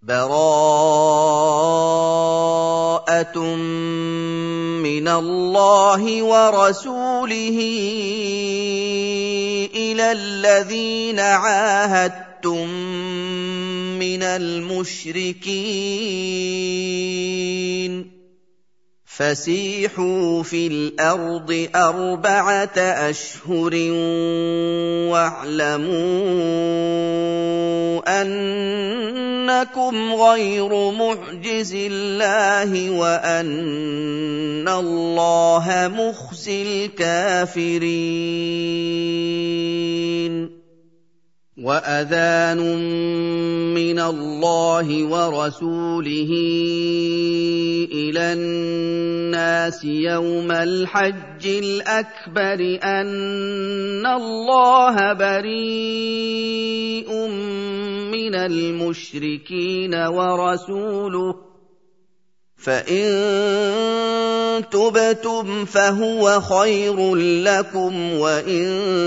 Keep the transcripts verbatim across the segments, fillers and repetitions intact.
بَرَاءَةٌ مِّنَ اللَّهِ وَرَسُولِهِ إِلَى الَّذِينَ عَاهَدتُّم مِّنَ الْمُشْرِكِينَ فَسِيحُوا فِي الْأَرْضِ أَرْبَعَةَ أَشْهُرٍ وَاعْلَمُوا أَنَّكُمْ غَيْرُ مُعْجِزِي اللَّهِ وَأَنَّ اللَّهَ مُخْزِي الْكَافِرِينَ وَأَذَانٌ مِّنَ اللَّهِ وَرَسُولِهِ إِلَى النَّاسِ يَوْمَ الْحَجِّ الْأَكْبَرِ أَنَّ اللَّهَ بَرِيءٌ مِّنَ الْمُشْرِكِينَ وَرَسُولُهُ فَإِن تُبْتُمْ فَهُوَ خَيْرٌ لَّكُمْ وَإِن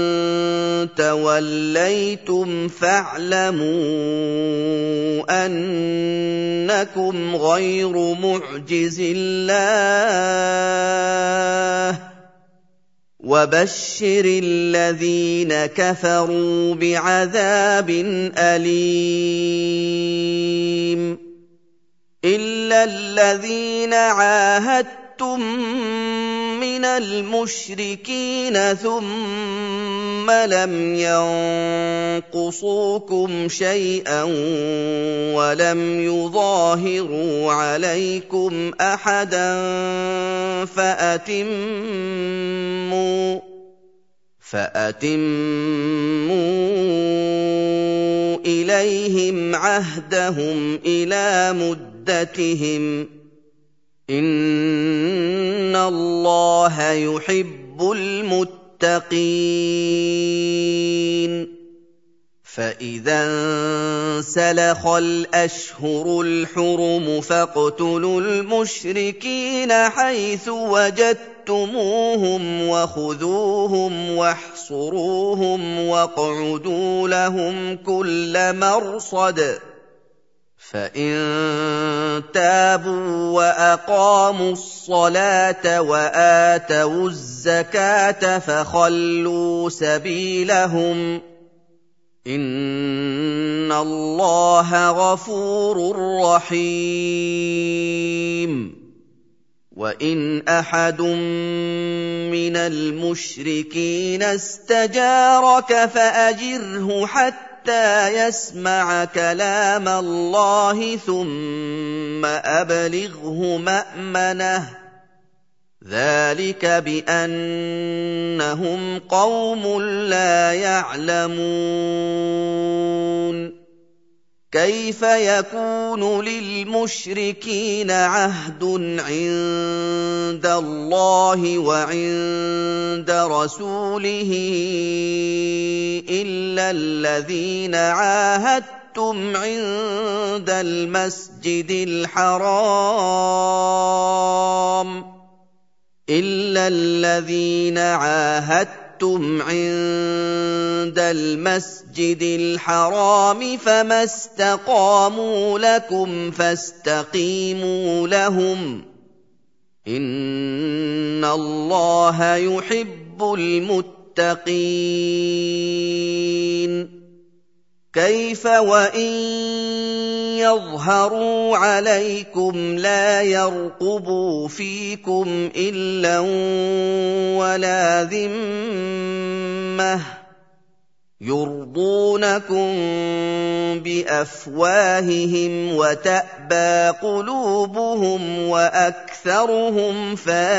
تَوَلَّيْتُمْ فَاعْلَمُوا أَنَّكُمْ غَيْرُ مُعْجِزِي اللَّهِ ۗ وَبَشِّرِ الَّذِينَ كَفَرُوا بِعَذَابٍ أَلِيمٍ إِلَّا الَّذِينَ عَاهَدتُّم مِّنَ الْمُشْرِكِينَ ثُمَّ لَمْ يَنقُصُوكُمْ شَيْئًا وَلَمْ يُظَاهِرُوا عَلَيْكُمْ أَحَدًا فَأَتِمُّوا فَأَتِمُّوا إِلَيْهِمْ عَهْدَهُمْ إِلَىٰ مُدَّتِهِمْ ۚ إِنَّ اللَّهَ يُحِبُّ الْمُتَّقِينَ فَإِذَا انسَلَخَ الْأَشْهُرُ الْحُرُمُ فَاقْتُلُوا الْمُشْرِكِينَ حَيْثُ وَجَدتُّمُوهُمْ وَخُذُوهُمْ وَاحْصُرُوهُمْ وَاقْعُدُوا لَهُمْ كُلَّ مَرْصَدٍ فَإِن تَابُوا وَأَقَامُوا الصَّلَاةَ وَآتَوُا الزَّكَاةَ فَخَلُّوا سَبِيلَهُمْ ۚ إِنَّ اللَّهَ غَفُورٌ رَّحِيمٌ وَإِنْ أَحَدٌ مِّنَ الْمُشْرِكِينَ اسْتَجَارَكَ فَأَجِرْهُ حَتَّىٰ يَسْمَعَ كَلَامَ اللَّهِ ثُمَّ أَبْلِغْهُ مَأْمَنَهُ ۚ ذَٰلِكَ بِأَنَّهُمْ قَوْمٌ لَّا يَعْلَمُونَ كَيْفَ يَكُونُ لِلْمُشْرِكِينَ عَهْدٌ عِندَ اللَّهِ وَعِندَ رَسُولِهِ إِلَّا الَّذِينَ عَاهَدتُّمْ عِندَ الْمَسْجِدِ الْحَرَامِ إِلَّا الَّذِينَ عَاهَدتُّمْ عِندَ الْمَسْجِدِ الْحَرَامِ فَمَا اسْتَقَامُوا لَكُمْ فَاسْتَقِيمُوا لَهُمْ ۚ إِنَّ اللَّهَ يُحِبُّ الْمُتَّقِينَ كَيْفَ وَإِن يَظْهَرُوا عَلَيْكُمْ لَا يَرْقُبُوا فِيكُمْ إِلًّا وَلَا ذِمَّةً يُرْضُونَكُم بِأَفْوَاهِهِمْ وَتَأْبَىٰ قُلُوبُهُمْ وَأَكْثَرُهُمْ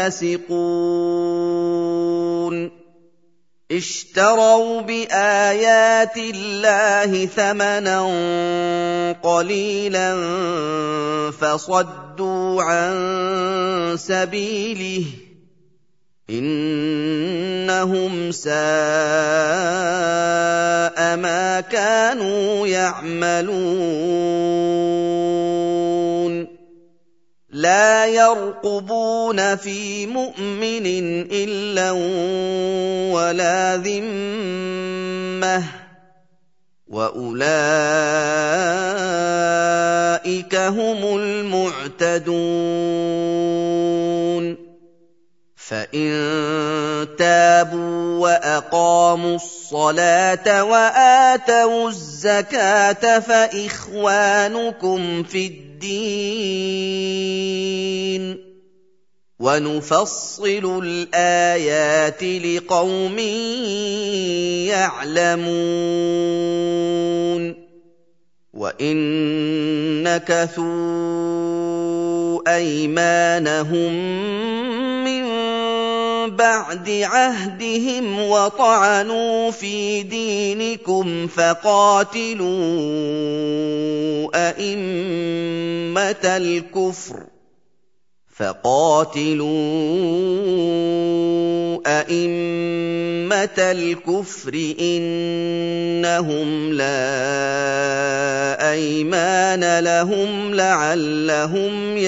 فَاسِقُونَ اشْتَرَوْا بِآيَاتِ اللَّهِ ثَمَنًا قَلِيلًا فَصَدُّوا عَن سَبِيلِهِ ۚ إِنَّهُمْ سَاءَ مَا كَانُوا يَعْمَلُونَ لَا يَرْقُبُونَ فِي مُؤْمِنٍ إِلًّا وَلَا ذِمَّةً ۚ وَأُولَٰئِكَ هم المعتدون فإن تابوا وأقاموا الصلاة وآتوا الزكاة فإخوانكم في الدين ونفصل الآيات لقوم يعلمون وإن نكثوا أيمانهم من بعد عهدهم وطعنوا في دينكم فقاتلوا أئمة الكفر فقاتلوا أئمة الكفر إنهم لا أيمان لهم لعلهم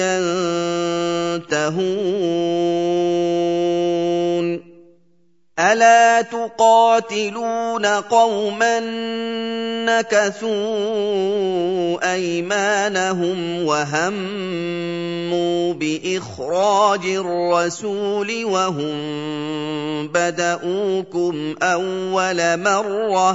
ينتهون ألا تقاتلون قوما نكثوا أيمانهم وهموا بإخراج الرسول وهم بدؤوكم أول مرة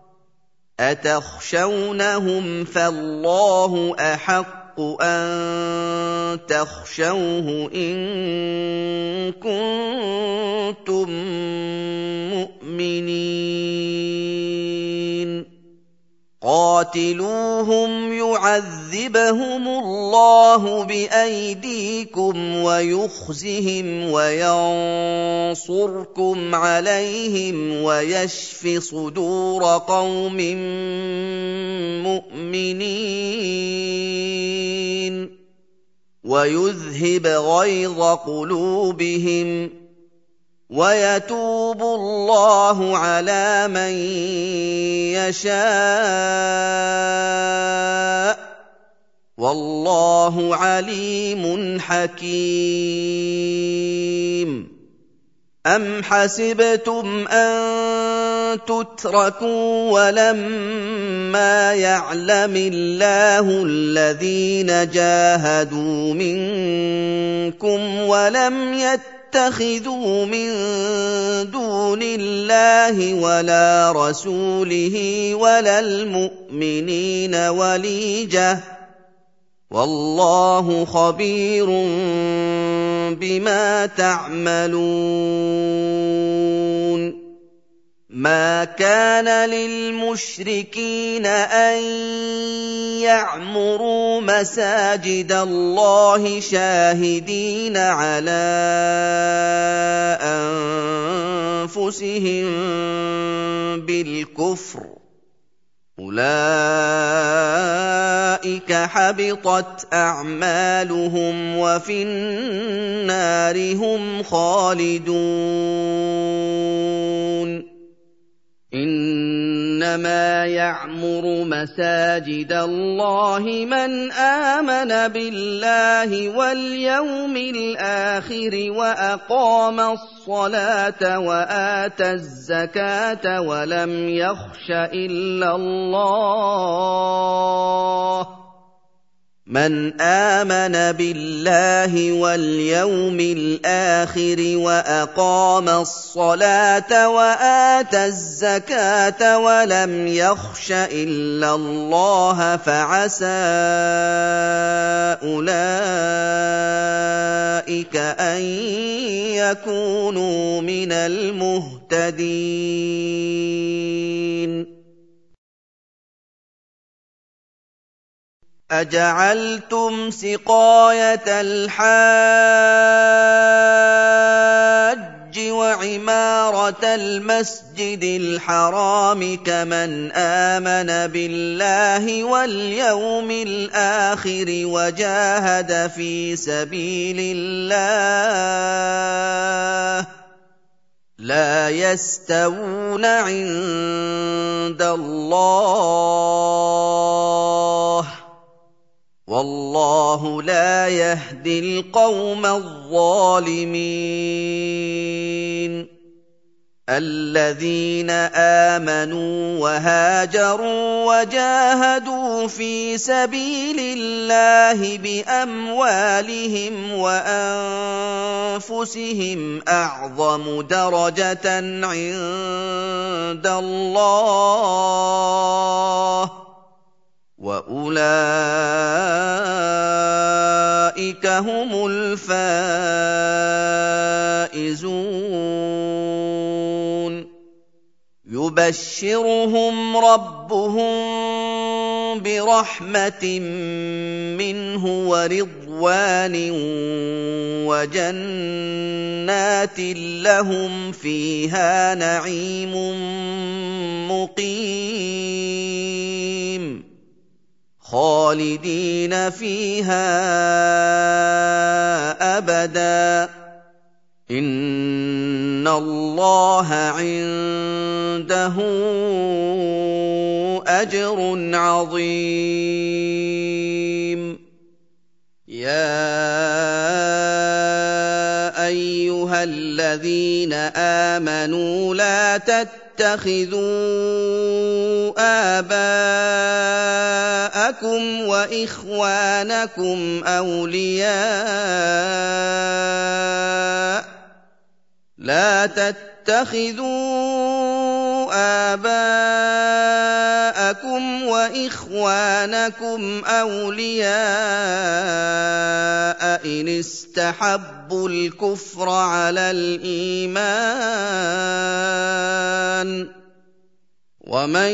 أتخشونهم فالله أحق أن تخشوه إن كنتم مؤمنين قاتلوهم يعذبهم الله بأيديكم ويخزهم وينصركم عليهم ويشف صدور قوم مؤمنين ويذهب غيظ قلوبهم ويتوب الله على من يشاء والله عليم حكيم أم حسبتم أن تتركوا ولما يعلم الله الذين جاهدوا منكم ولم يتخذوا من دون الله ولا رسوله ولا المؤمنين وليجة والله خبير بما تعملون ما كان للمشركين أن يعمروا مساجد الله شاهدين على أنفسهم بالكفر أولئك حبطت أعمالهم وفي النار هم خالدون إنما يعمر مساجد الله من آمن بالله واليوم الآخر وأقام الصلاة وآتى الزكاة ولم يخش إلا الله من آمن بالله واليوم الآخر وأقام الصلاة وآتى الزكاة ولم يخش إلا الله فعسى أولئك أن يكونوا من المهتدين أجعلتم سقاية الحاج وعمارة المسجد الحرام كمن آمن بالله واليوم الآخر وجاهد في سبيل الله لا يستوون عند الله والله لا يهدي القوم الظالمين الذين آمنوا وهاجروا وجاهدوا في سبيل الله بأموالهم وأنفسهم أعظم درجة عند الله وأولئك هم الفائزون يبشرهم ربهم برحمة منه ورضوان وجنات لهم فيها نعيم مقيم خالدين فيها أبدا إن الله عنده أجر عظيم يا أيها الذين آمنوا لا تتخذوا آباءكم وإخوانكم أولياء لا تتخذوا آباءكم وإخوانكم أولياء إن استحبوا الكفر على الإيمان ومن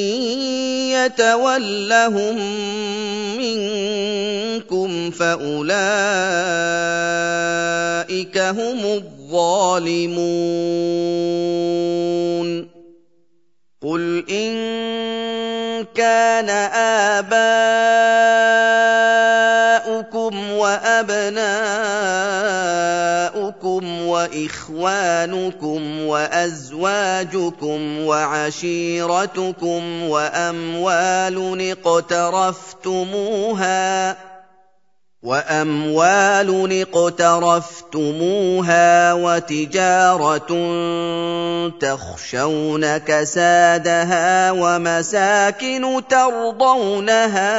يتولهم منكم فأولئك هم الظالمون قل إن كان آباؤكم وأبناؤكم وإخوانكم وأزواجكم وعشيرتكم وأموال اقترفتموها وأموال اقترفتموها وتجارة تخشون كسادها ومساكن ترضونها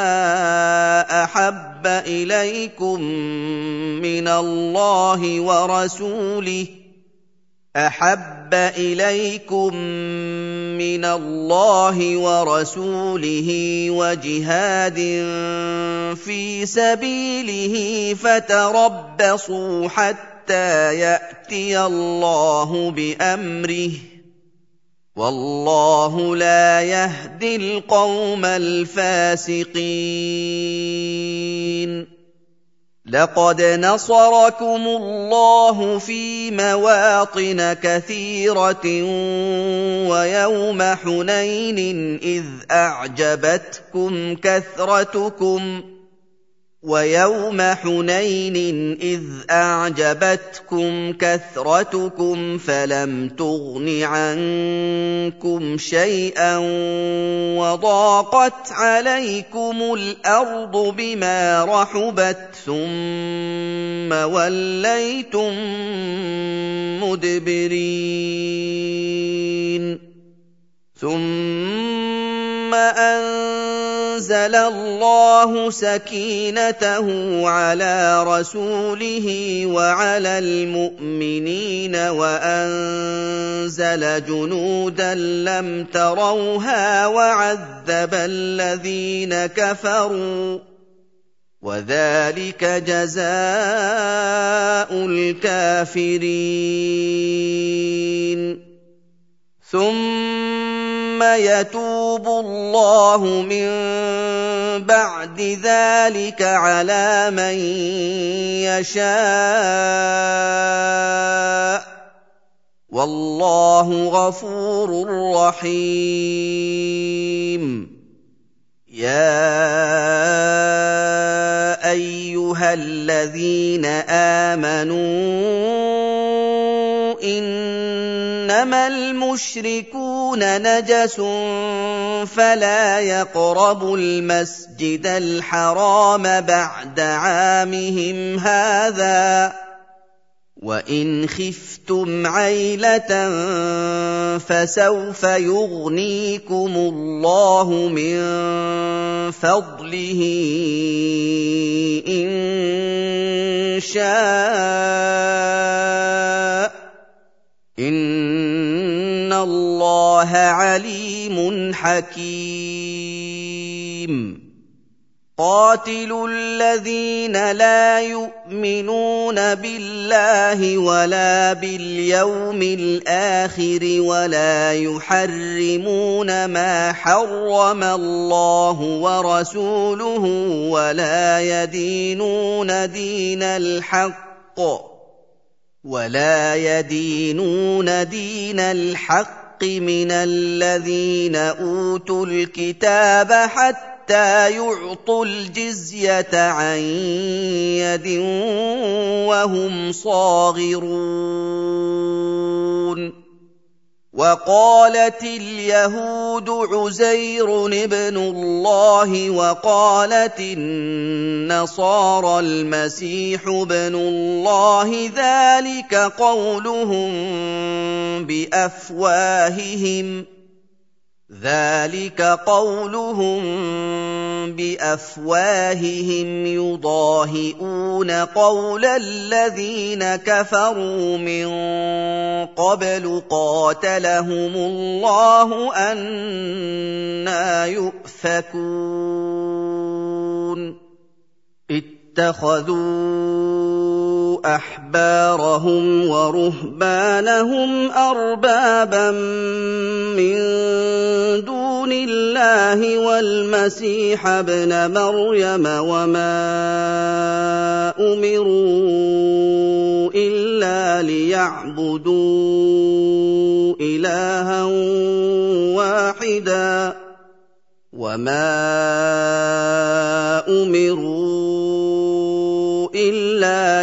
أحب إليكم من الله ورسوله أحب إليكم من الله ورسوله وجهاد في سبيله فتربصوا حتى يأتي الله بأمره والله لا يهدي القوم الفاسقين لقد نصركم الله في مواطن كثيرة ويوم حنين إذ أعجبتكم كثرتكم ويوم حنين إذ أعجبتكم كثرتكم فلم تغن عنكم شيئا وضاقت عليكم الأرض بما رحبت ثم وليتم مدبرين ثم أنزل الله سكينته على رسوله وعلى المؤمنين وأنزل جنودا لم تروها وعذب الذين كفروا وذلك جزاء الكافرين ثم يتوب الله من بعد ذلك على من يشاء والله غفور رحيم يا أيها الذين آمنوا إنما المشركون نجس فلا يقربوا المسجد الحرام بعد عامهم هذا وَإِنْ خِفْتُمْ عَيْلَةً فَسَوْفَ يُغْنِيكُمُ اللَّهُ مِنْ فَضْلِهِ إِنْ شَاءَ ۚ إِنَّ اللَّهَ عَلِيمٌ حَكِيمٌ. قاتلوا الذين لا يؤمنون بالله ولا باليوم الآخر ولا يحرمون ما حرم الله ورسوله ولا يدينون دين الحق ولا يدينون دين الحق من الذين أوتوا الكتاب حتى حتى يعطوا الجزية عن يد وهم صاغرون. وقالت اليهود عزير ابن الله وقالت النصارى المسيح ابن الله، ذلك قولهم بأفواههم ذلك قولهم بأفواههم يضاهئون قول الذين كفروا من قبل قاتلهم الله أنى يؤفكون. اتخذوا أحبارهم ورهبانهم أربابا من دون الله والمسيح ابن مريم وما أمروا إلا ليعبدوا إلها واحدا وما أمروا إلا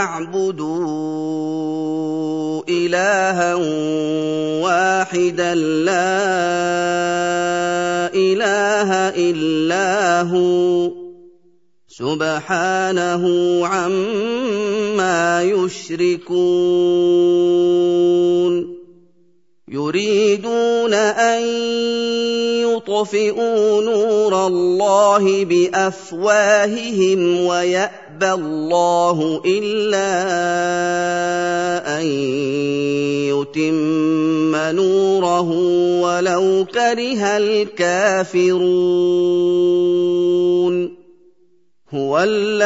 ليعبدوا إلها واحدا لا إله إلا هو سبحانه عما يشركون. يريدون أن يطفئوا نور الله بأفواههم ويأبى الله إلا أن يتم نوره ولو كره الكافرون. هو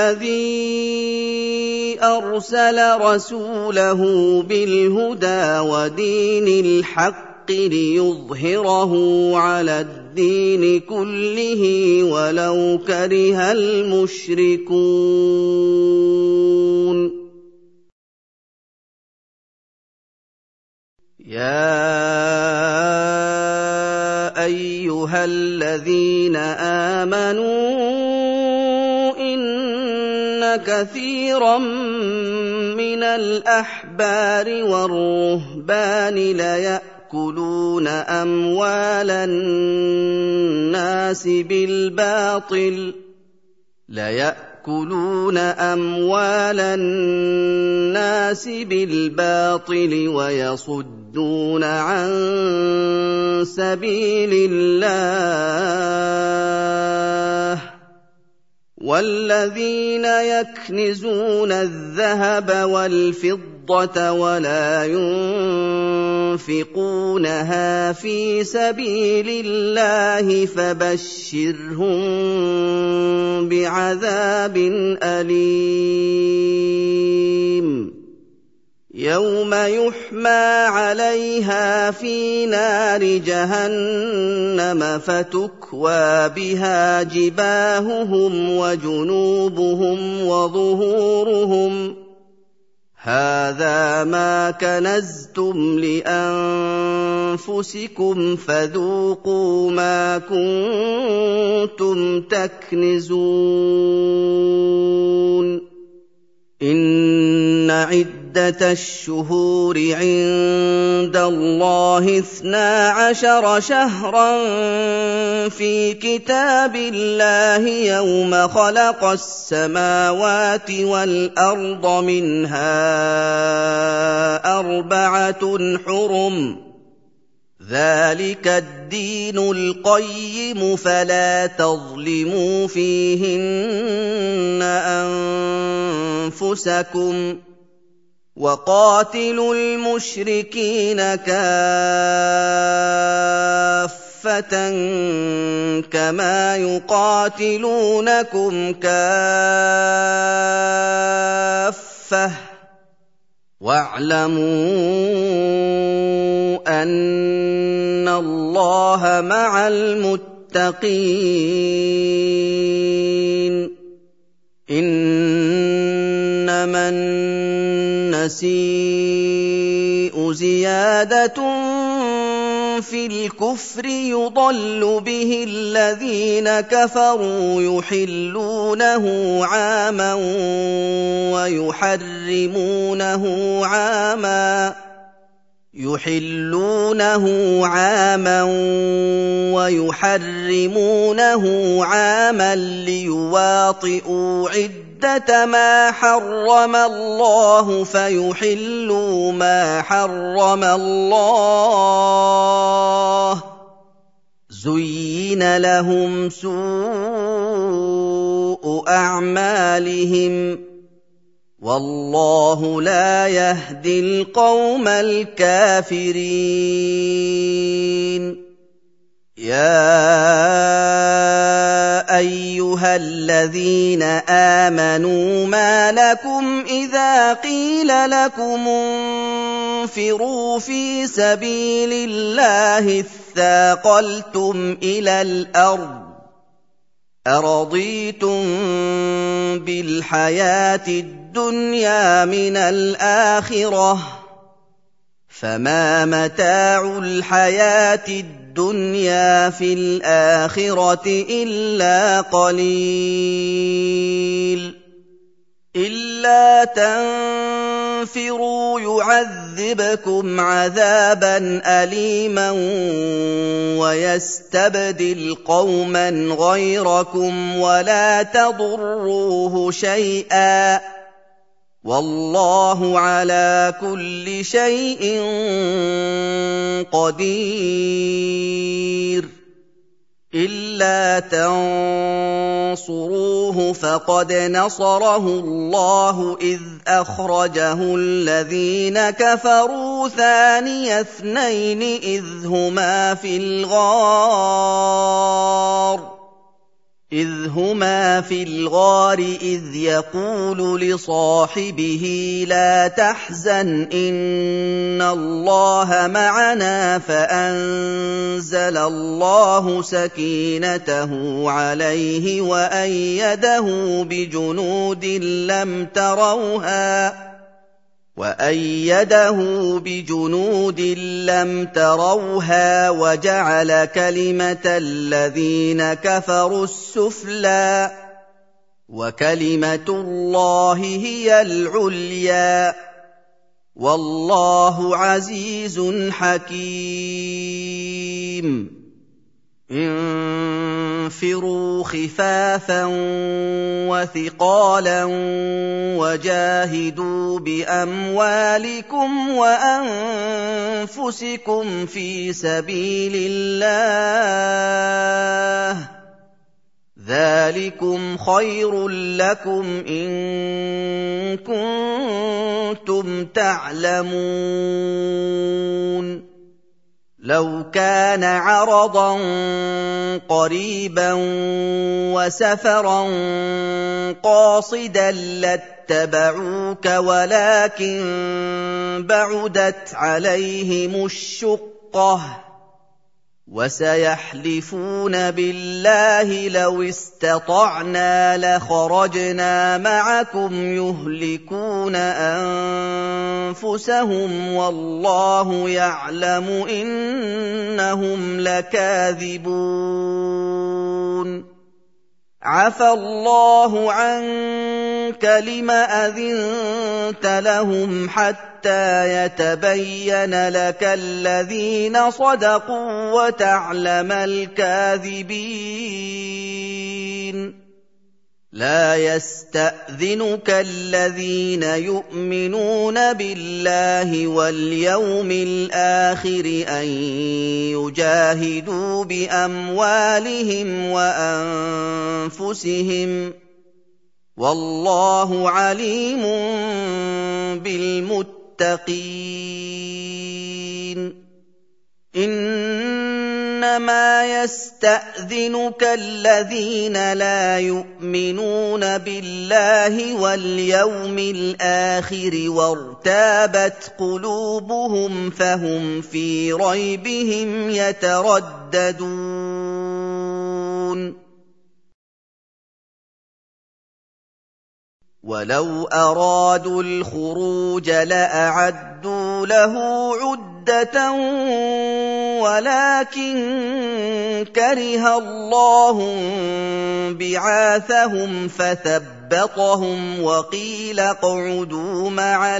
الذي أرسل رسوله بالهدى ودين الحق ليظهره على الدين كله ولو كره المشركون. يا أيها الذين آمنوا كثيرا من الأحبار والرهبان ليأكلون أموال الناس بالباطل ليأكلون أموال الناس بالباطل ويصدون عن سبيل الله. والذين يكنزون الذهب والفضة ولا ينفقونها في سبيل الله فبشرهم بعذاب أليم. يوم يحمى عليها في نار جهنم فتكوى بها جباههم وجنوبهم وظهورهم هذا ما كنزتم لأنفسكم فذوقوا ما كنتم تكنزون. إن عدة عِدَّةَ الشُّهُورِ عِندَ اللَّهِ اثْنَا عَشَرَ شَهْرًا فِي كِتَابِ اللَّهِ يَوْمَ خَلَقَ السَّمَاوَاتِ وَالْأَرْضَ مِنْهَا أَرْبَعَةٌ حُرُمٌ ۚ ذَٰلِكَ الدِّينُ الْقَيِّمُ ۚ فَلَا تَظْلِمُوا فِيهِنَّ أَنفُسَكُمْ ۚ وَقَاتِلُوا الْمُشْرِكِينَ كَافَّةً كَمَا يُقَاتِلُونَكُمْ كَافَّةً ۚ وَاعْلَمُوا أَنَّ اللَّهَ مَعَ الْمُتَّقِينَ. إِنَّمَا النَّسِيءُ زِيَادَةٌ فِي الْكُفْرِ يُضَلُّ بِهِ الَّذِينَ كَفَرُوا يُحِلُّونَهُ عَامًا وَيُحَرِّمُونَهُ عَامًا يُحِلُّونَهُ عَامًا وَيُحَرِّمُونَهُ عَامًا لِّيُوَاطِئُوا عِدَّةَ مَا حَرَّمَ اللَّهُ فَيُحِلُّوا مَا حَرَّمَ اللَّهُ ۚ زُيِّنَ لَهُمْ سُوءُ أَعْمَالِهِمْ ۗ وَاللَّهُ لَا يَهْدِي الْقَوْمَ الْكَافِرِينَ. يَا أَيُّهَا الَّذِينَ آمَنُوا مَا لَكُمْ إِذَا قِيلَ لَكُمُ انفِرُوا فِي سَبِيلِ اللَّهِ اثَّاقَلْتُمْ إِلَى الْأَرْضِ أَرَضِيتُم بِالْحَيَاةِ الدُّنْيَا مِنَ الْآخِرَةِ ۚ فَمَا مَتَاعُ الْحَيَاةِ الدُّنْيَا فِي الْآخِرَةِ إِلَّا قَلِيلٌ. إِلَّا تَنفِرُوا يُعَذِّبْكُمْ عَذَابًا أَلِيمًا وَيَسْتَبْدِلْ قَوْمًا غَيْرَكُمْ وَلَا تَضُرُّوهُ شَيْئًا ۗ وَاللَّهُ عَلَىٰ كُلِّ شَيْءٍ قَدِيرٌ. إِلَّا تَنصُرُوهُ فَقَدْ نَصَرَهُ اللَّهُ إِذْ أَخْرَجَهُ الَّذِينَ كَفَرُوا ثَانِيَ اثْنَيْنِ إِذْ هُمَا فِي الْغَارِ إِذْ هُمَا فِي الْغَارِ إِذْ يَقُولُ لِصَاحِبِهِ لَا تَحْزَنْ إِنَّ اللَّهَ مَعَنَا فَأَنزَلَ اللَّهُ سَكِينَتَهُ عَلَيْهِ وَأَيَّدَهُ بِجُنُودٍ لَّمْ تَرَوْهَا وَأَيَّدَهُ بِجُنُودٍ لَّمْ تَرَوْهَا وَجَعَلَ كَلِمَةَ الَّذِينَ كَفَرُوا السُّفْلَىٰ ۗ وَكَلِمَةُ اللَّهِ هِيَ الْعُلْيَا ۗ وَاللَّهُ عَزِيزٌ حَكِيمٌ. انفِرُوا خِفَافًا وَثِقَالًا وَجَاهِدُوا بِأَمْوَالِكُمْ وَأَنفُسِكُمْ فِي سَبِيلِ اللَّهِ ۚ ذَٰلِكُمْ خَيْرٌ لَّكُمْ إِن كُنتُمْ تَعْلَمُونَ. لَوْ كَانَ عَرَضًا قَرِيبًا وَسَفَرًا قَاصِدًا لَّاتَّبَعُوكَ وَلَٰكِن بَعُدَتْ عَلَيْهِمُ الشُّقَّةُ ۚ وَسَيَحْلِفُونَ بِاللَّهِ لَوِ اسْتَطَعْنَا لَخَرَجْنَا مَعَكُمْ يُهْلِكُونَ أَنفُسَهُمْ وَاللَّهُ يَعْلَمُ إِنَّهُمْ لَكَاذِبُونَ. عَفَا اللَّهُ عَنكَ لِمَ أَذِنتَ لَهُمْ حَتَّىٰ يَتَبَيَّنَ لَكَ الَّذِينَ صَدَقُوا وَتَعْلَمَ الْكَاذِبِينَ لَا يَسْتَأْذِنُكَ الَّذِينَ يُؤْمِنُونَ بِاللَّهِ وَالْيَوْمِ الْآخِرِ أَن يُجَاهِدُوا بِأَمْوَالِهِمْ وَأَنفُسِهِمْ ۗ وَاللَّهُ عَلِيمٌ بِالْمُتَّقِينَ إِنَّمَا يَسْتَأْذِنُكَ الَّذِينَ لَا يُؤْمِنُونَ بِاللَّهِ وَالْيَوْمِ الْآخِرِ وَارْتَابَتْ قُلُوبُهُمْ فَهُمْ فِي رَيْبِهِمْ يَتَرَدَّدُونَ وَلَوْ أَرَادُوا الْخُرُوجَ لَأَعَدُّوا لَهُ عُدَّةً وَلَٰكِن كَرِهَ اللَّهُ انبِعَاثَهُمْ فَثَبَّطَهُمْ وَقِيلَ اقْعُدُوا مَعَ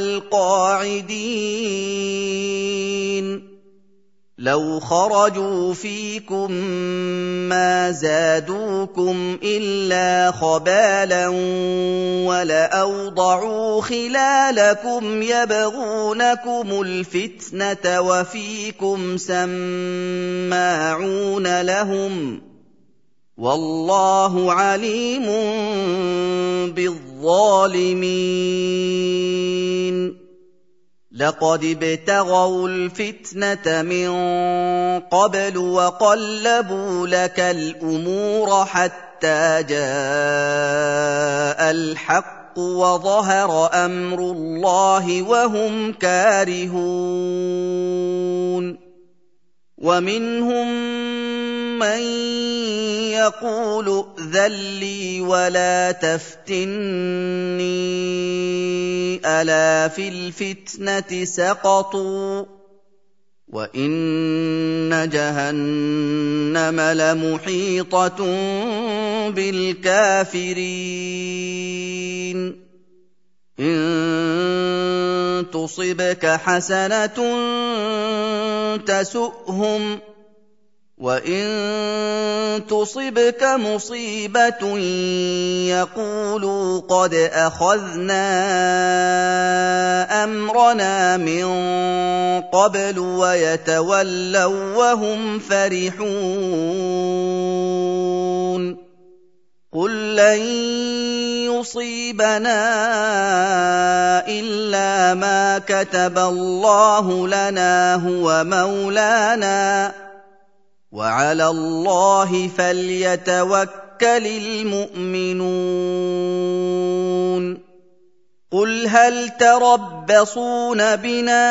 الْقَاعِدِينَ لَوْ خَرَجُوا فِيكُم مَّا زَادُوكُمْ إِلَّا خَبَالًا وَلَأَوْضَعُوا خِلَالَكُمْ يَبْغُونَكُمُ الْفِتْنَةَ وَفِيكُمْ سَمَّاعُونَ لَهُمْ ۗ وَاللَّهُ عَلِيمٌ بِالظَّالِمِينَ لَقَدِ ابْتَغَوُا الْفِتْنَةَ مِن قَبْلُ وَقَلَّبُوا لَكَ الْأُمُورَ حَتَّىٰ جَاءَ الْحَقُّ وَظَهَرَ أَمْرُ اللَّهِ وَهُمْ كَارِهُونَ وَمِنْهُم مَّن يَقُولُ ائْذَن لِّي وَلَا تَفْتِنِّي أَلَا فِي الْفِتْنَةِ سَقَطُوا وَإِنَّ جَهَنَّمَ لَمُحِيطَةٌ بِالْكَافِرِينَ إِن تُصِبْكَ حَسَنَةٌ تَسُؤْهُمْ وَإِن تُصِبْكَ مُصِيبَةٌ يَقُولُوا قَدْ أَخَذْنَا أَمْرَنَا مِن قَبْلُ وَيَتَوَلَّوا وَّهُمْ فَرِحُونَ قُل لَّن يُصِيبَنَا إِلَّا مَا كَتَبَ اللَّهُ لَنَا هُوَ مَوْلَانَا وَعَلَى اللَّهِ فَلْيَتَوَكَّلِ الْمُؤْمِنُونَ قُلْ هَلْ تَرَبَّصُونَ بِنَا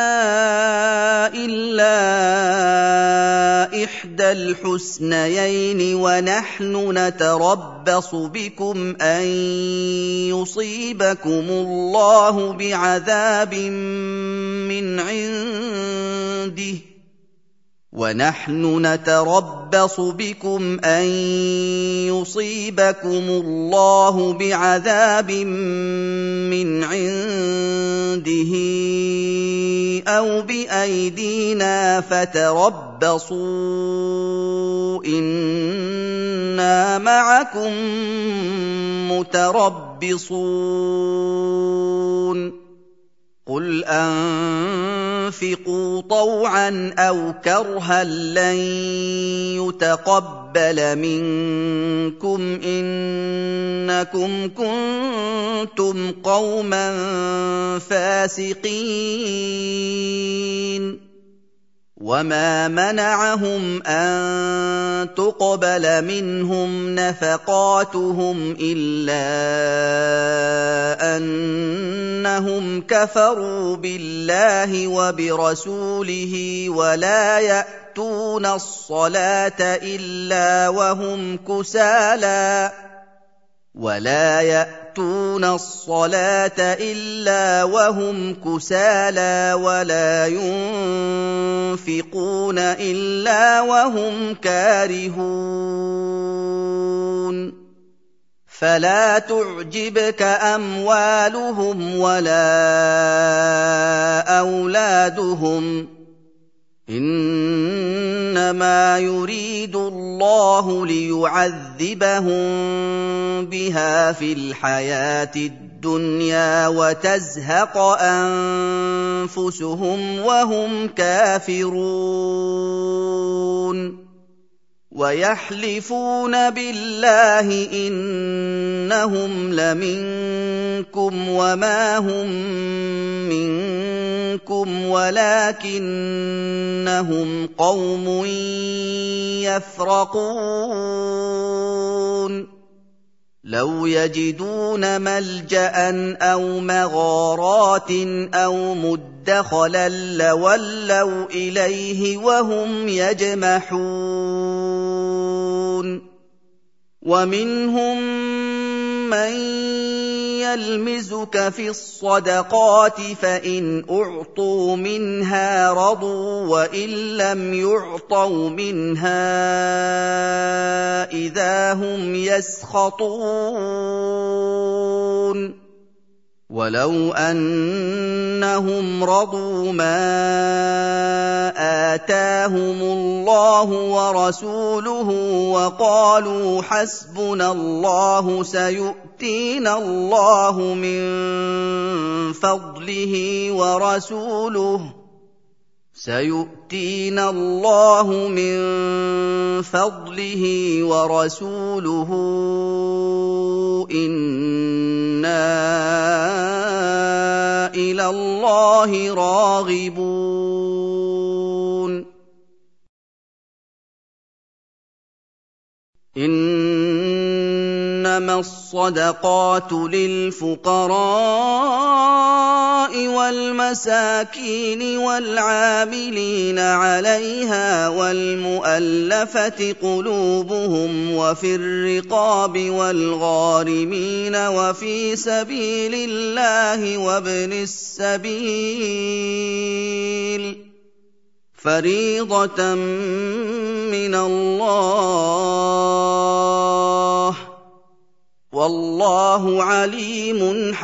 إِلَّا إِحْدَى الْحُسْنَيَيْنِ وَنَحْنُ نَتَرَبَّصُ بِكُمْ أَن يُصِيبَكُمُ اللَّهُ بِعَذَابٍ مِّنْ عِندِهِ وَنَحْنُ نَتَرَبَّصُ بِكُمْ أَن يُصِيبَكُمُ اللَّهُ بِعَذَابٍ مِّنْ عِندِهِ أَوْ بِأَيْدِينَا فَتَرَبَّصُوا إِنَّا مَعَكُم مُّتَرَبِّصُونَ قُلْ أَنفِقُوا طَوْعًا أَوْ كَرْهًا لَّن يُتَقَبَّلَ مِنكُمْ إِنَّكُمْ كُنتُمْ قَوْمًا فَاسِقِينَ وَمَا مَنَعَهُمْ أَن تُقْبَلَ مِنْهُمْ نَفَقَاتُهُمْ إِلَّا أَنَّهُمْ كَفَرُوا بِاللَّهِ وَبِرَسُولِهِ وَلَا يَأْتُونَ الصَّلَاةَ إِلَّا وَهُمْ كُسَالَىٰ وَلَا يَأْتُونَ الصَّلَاةَ إِلَّا وَهُمْ كُسَالَىٰ وَلَا يُنفِقُونَ إِلَّا وَهُمْ كَارِهُونَ فلا تعجبك أموالهم ولا أولادهم إنما يريد الله ليعذبهم بها في الحياة الدنيا وتزهق أنفسهم وهم كافرون ويحلفون بالله إنهم لمنكم وما هم منكم ولكنهم قوم يفرقون لو يجدون ملجأ أو مغارات أو مدخلا لولوا إليه وهم يجمحون ومنهم من يلمزك في الصدقات فإن أعطوا منها رضوا وإن لم يعطوا منها إذا هم يسخطون ولو أنهم رضوا ما آتاهم الله ورسوله وقالوا حسبنا الله سيؤتينا الله من فضله ورسوله سيؤتينا الله من فضله ورسوله إنا إلى الله راغبون إنما الصدقات للفقراء والمساكين والعاملين عليها والمؤلفة قلوبهم وفي الرقاب والغارمين وفي سبيل الله وابن السبيل فريضة من الله والله عليم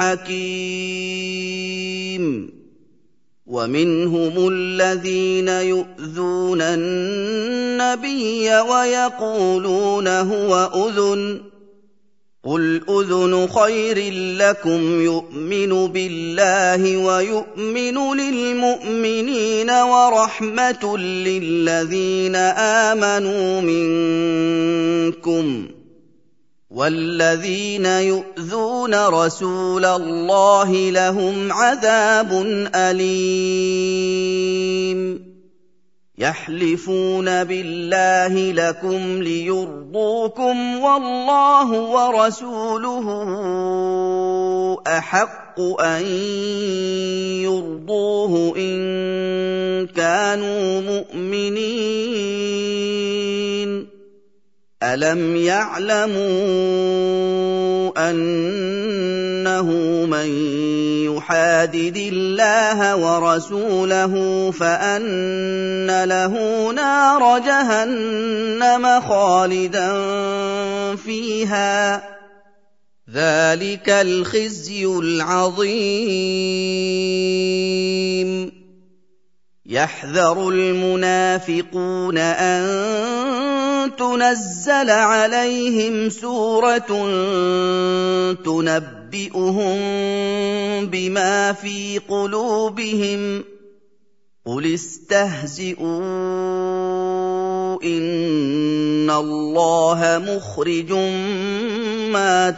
حكيم ومنهم الذين يؤذون النبي ويقولون هو أذن قل أذن خير لكم يؤمن بالله ويؤمن للمؤمنين ورحمة للذين آمنوا منكم والذين يؤذون رسول الله لهم عذاب أليم يحلفون بالله لكم ليرضوكم والله ورسوله أحق أن يرضوه إن كانوا مؤمنين ألم يعلموا أنه من يحادد الله ورسوله فأن له نار جهنم خالدا فيها ذلك الخزي العظيم يحذر المنافقون أن تنزل عليهم سورة تنبئهم بما في قلوبهم قل استهزئوا إن الله مخرج ما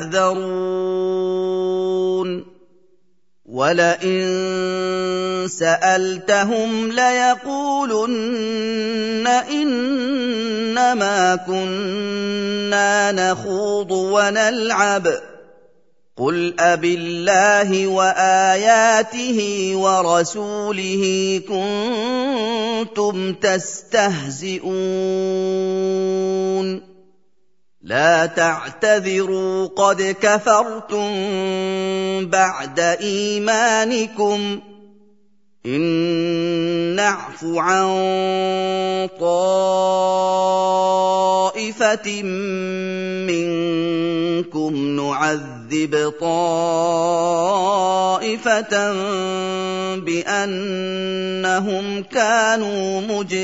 تحذرون وَلَئِن سَأَلْتَهُمْ لَيَقُولُنَّ إِنَّمَا كُنَّا نَخُوضُ وَنَلْعَبُ ۚ قُلْ أَبِاللَّهِ وَآيَاتِهِ وَرَسُولِهِ كُنتُمْ تَسْتَهْزِئُونَ لَا تَعْتَذِرُوا قَدْ كَفَرْتُم بَعْدَ إِيمَانِكُمْ إِن نَّعْفُ عَن طَائِفَةٍ منكم نعذب طائفة بأنهم كانوا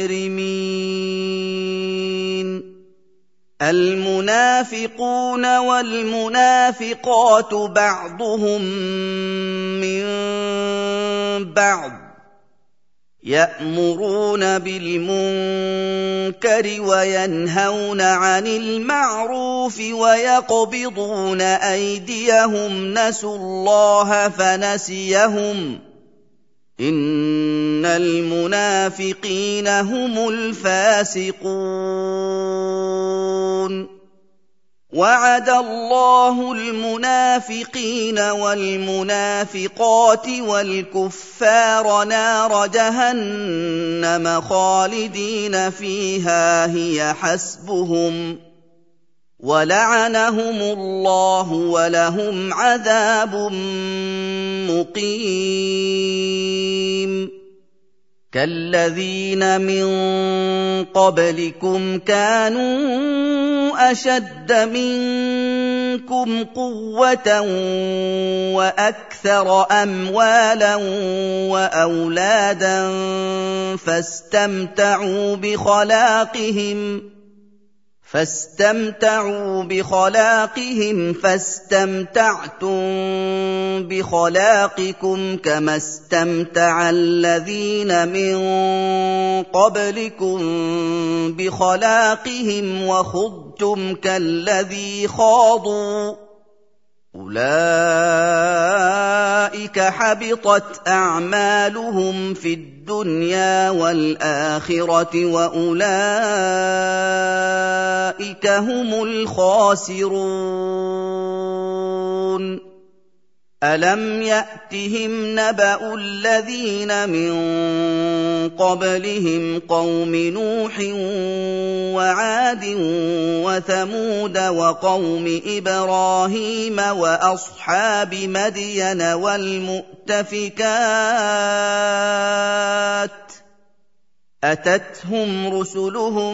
مجرمين المنافقون والمنافقات بعضهم من بعض يأمرون بالمنكر وينهون عن المعروف ويقبضون أيديهم نسوا الله فنسيهم إن المنافقين هم الفاسقون وعد الله المنافقين والمنافقات والكفار نار جهنم خالدين فيها هي حسبهم ولعنهم الله ولهم عذاب مقيم كالذين من قبلكم كانوا أشد منكم قوة وأكثر أموالا وأولادا فاستمتعوا بخلاقهم فاستمتعوا بخلاقهم فاستمتعتم بخلاقكم كما استمتع الذين من قبلكم بخلاقهم وخضتم كالذي خاضوا أولئك حبطت أعمالهم في الدنيا والآخرة وأولئك هم الخاسرون ألم يأتهم نبأ الذين من قبلهم قوم نوح وعاد وثمود وقوم إبراهيم وأصحاب مدين والمؤتفكات أتتهم رسلهم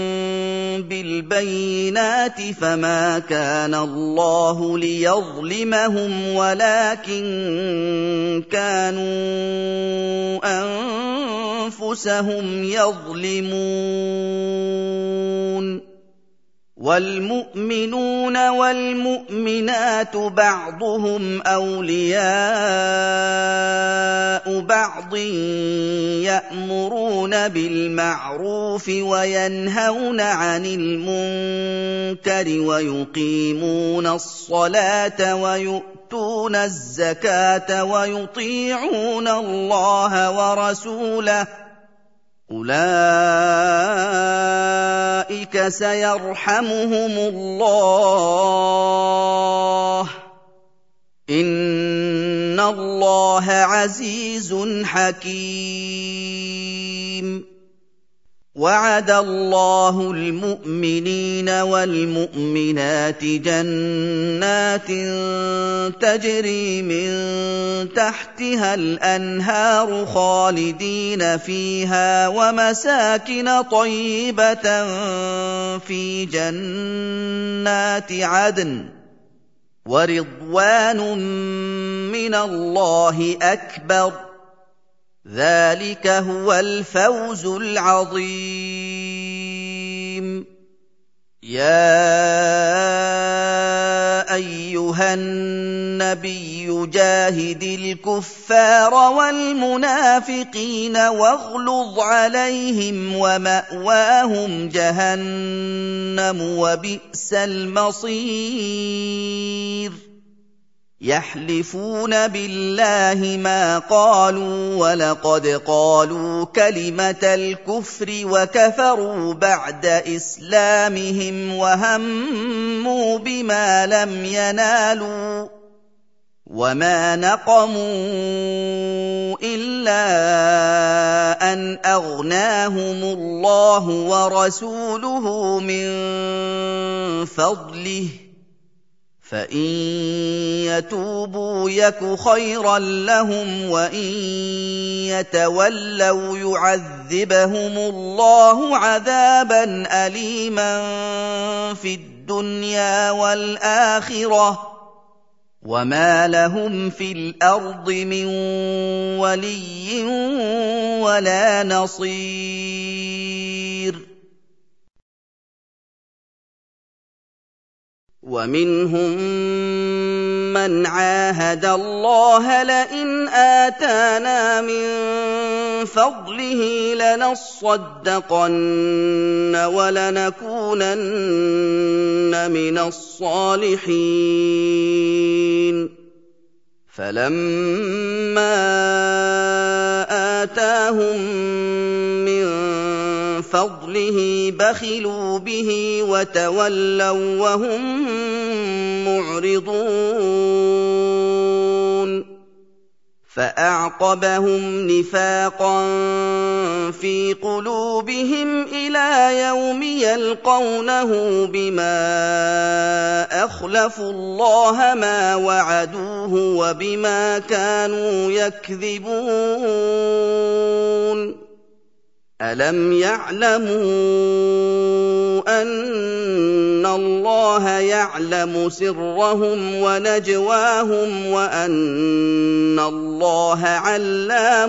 بالبينات فما كان الله ليظلمهم ولكن كانوا أنفسهم يظلمون والمؤمنون والمؤمنات بعضهم أولياء بعض يأمرون بالمعروف وينهون عن المنكر ويقيمون الصلاة ويؤتون الزكاة ويطيعون الله ورسوله أولئك سيرحمهم الله إن الله عزيز حكيم وعد الله المؤمنين والمؤمنات جنات تجري من تحتها الأنهار خالدين فيها ومساكن طيبة في جنات عدن ورضوان من الله أكبر ذلك هو الفوز العظيم يا أيها النبي جاهد الكفار والمنافقين واغلظ عليهم ومأواهم جهنم وبئس المصير يحلفون بالله ما قالوا ولقد قالوا كلمة الكفر وكفروا بعد إسلامهم وهموا بما لم ينالوا وما نقموا إلا أن أغناهم الله ورسوله من فضله فإن يتوبوا يك خيرا لهم وإن يتولوا يعذبهم الله عذابا أليما في الدنيا الدُّنْيَا وَالْآخِرَةِ وَمَا لَهُمْ فِي الْأَرْضِ مِن وَلِيٍّ وَلَا نَصِيرٍ وَمِنْهُم مَّنْ عَاهَدَ اللَّهَ لَئِنْ آتَانَا مِن فَضْلِهِ لَنَصَّدَّقَنَّ وَلَنَكُونَنَّ مِنَ الصَّالِحِينَ فَلَمَّا آتَاهُم مِّن فَضْلِهِ بَخِلُوا بِهِ وَتَوَلَّوا وَّهُم مُّعْرِضُونَ فَأَعْقَبَهُمْ نِفَاقًا فِي قُلُوبِهِمْ إِلَىٰ يَوْمِ يَلْقَوْنَهُ بِمَا أَخْلَفُوا اللَّهَ مَا وَعَدُوهُ وَبِمَا كَانُوا يَكْذِبُونَ أَلَمْ يَعْلَمُوا أَنَّ اللَّهَ يَعْلَمُ سِرَّهُمْ وَنَجْوَاهُمْ وَأَنَّ اللَّهَ عَلَّامُ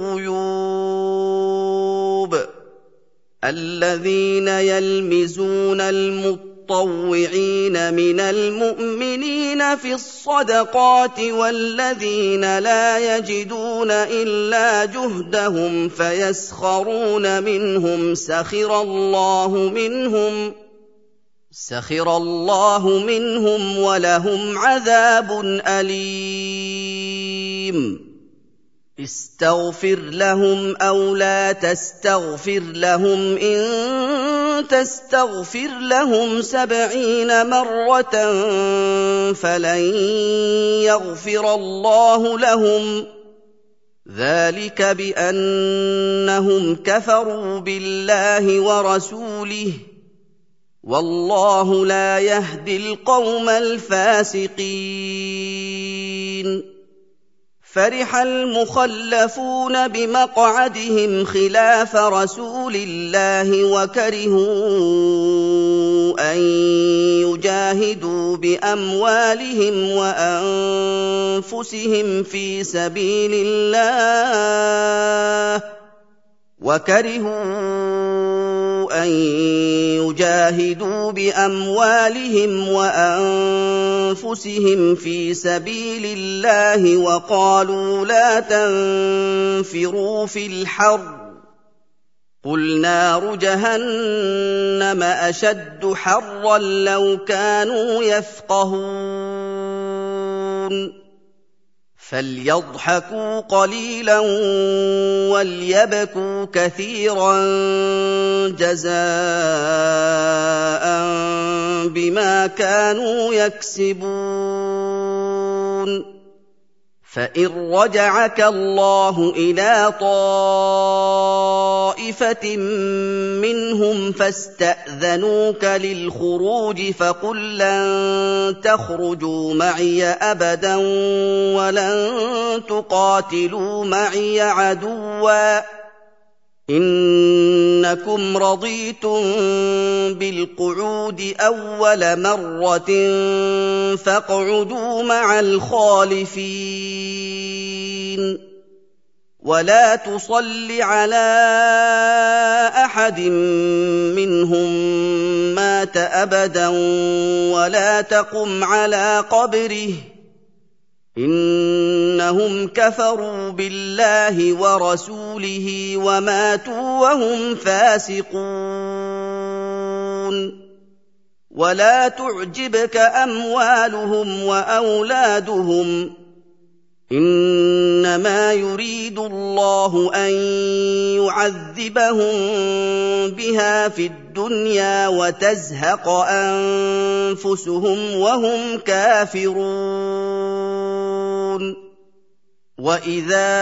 الْغُيُوبِ الَّذِينَ يَلْمِزُونَ الْمُطَّوِّعِينَ مِنَ الْمُؤْمِنِينَ فِي الصَّدَقَاتِ وَالَّذِينَ لَا يَجِدُونَ إِلَّا جُهْدَهُمْ فَيَسْخَرُونَ مِنْهُمْ سَخِرَ اللَّهُ مِنْهُمْ سَخِرَ اللَّهُ مِنْهُمْ وَلَهُمْ عَذَابٌ أَلِيمٌ اسْتَغْفِرْ لَهُمْ أَوْ لَا تَسْتَغْفِرْ لَهُمْ إِن تَسْتَغْفِرْ لَهُمْ سَبْعِينَ مَرَّةً فَلَن يَغْفِرَ اللَّهُ لَهُمْ ذَٰلِكَ بِأَنَّهُمْ كَفَرُوا بِاللَّهِ وَرَسُولِهِ وَاللَّهُ لَا يَهْدِي الْقَوْمَ الْفَاسِقِينَ فَرِحَ الْمُخَلَّفُونَ بِمَقْعَدِهِمْ خِلَافَ رَسُولِ اللَّهِ وَكَرِهُوا أَن يُجَاهِدُوا بِأَمْوَالِهِمْ وَأَنفُسِهِمْ فِي سَبِيلِ اللَّهِ وَكَرِهُوا أَن يُجَاهِدُوا بِأَمْوَالِهِمْ وَأَنفُسِهِمْ فِي سَبِيلِ اللَّهِ وَقَالُوا لَا تَنفِرُوا فِي الْحَرِّ قُلْ نَارُ جَهَنَّمَ أَشَدُّ حَرًّا لَّوْ كَانُوا يَفْقَهُونَ فَلْيَضْحَكُوا قَلِيلًا وَلْيَبْكُوا كَثِيرًا جَزَاءً بِمَا كَانُوا يَكْسِبُونَ فَإِن رَّجَعَكَ اللَّهُ إِلَىٰ طَائِفَةٍ مِّنْهُمْ فَاسْتَأْذَنُوكَ لِلْخُرُوجِ فَقُل لَّن تَخْرُجُوا مَعِيَ أَبَدًا وَلَن تُقَاتِلُوا مَعِيَ عَدُوًّا ۖ إِنَّكُمْ رَضِيتُم بِالْقُعُودِ أَوَّلَ مَرَّةٍ فَاقْعُدُوا مَعَ الْخَالِفِينَ وَلَا تُصَلِّ عَلَىٰ أَحَدٍ مِّنْهُم مَّاتَ أَبَدًا وَلَا تَقُمْ عَلَىٰ قَبْرِهِ إِنَّهُمْ كَفَرُوا بِاللَّهِ وَرَسُولِهِ وَمَاتُوا وَهُمْ فَاسِقُونَ وَلَا تُعْجِبْكَ أَمْوَالُهُمْ وَأَوْلَادُهُمْ إِنَّمَا يُرِيدُ اللَّهُ أَن يُعَذِّبَهُم بِهَا فِي الدُّنْيَا وَتَزْهَقَ أَنفُسُهُمْ وَهُمْ كَافِرُونَ وَإِذَا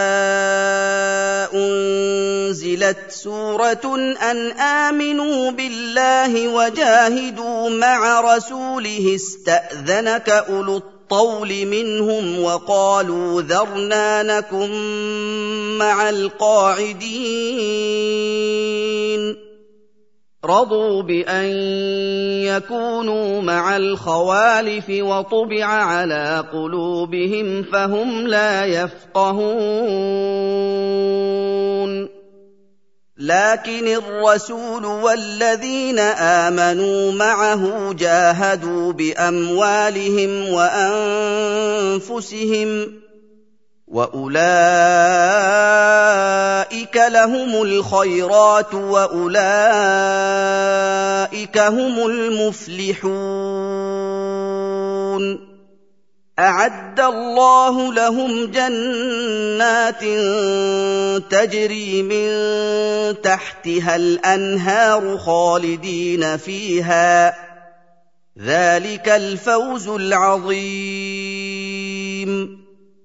أُنزِلَتْ سُورَةٌ أَنْ آمِنُوا بِاللَّهِ وَجَاهِدُوا مَعَ رَسُولِهِ اسْتَأْذَنَكَ أُولُو الطَّوْلِ مِنْهُمْ وَقَالُوا ذَرْنَا نَكُن مَّعَ الْقَاعِدِينَ رَضُوا بِأَن يَكُونُوا مَعَ الْخَوَالِفِ وَطُبِعَ عَلَىٰ قُلُوبِهِمْ فَهُمْ لَا يَفْقَهُونَ لَٰكِنِ الرَّسُولُ وَالَّذِينَ آمَنُوا مَعَهُ جَاهَدُوا بِأَمْوَالِهِمْ وَأَنفُسِهِمْ ۚ وَأُولَٰئِكَ لَهُمُ الْخَيْرَاتُ وَأُولَٰئِكَ هُمُ الْمُفْلِحُونَ أَعَدَّ اللَّهُ لَهُمْ جَنَّاتٍ تَجْرِي مِن تَحْتِهَا الْأَنْهَارُ خَالِدِينَ فِيهَا ۚ ذَٰلِكَ الْفَوْزُ الْعَظِيمُ.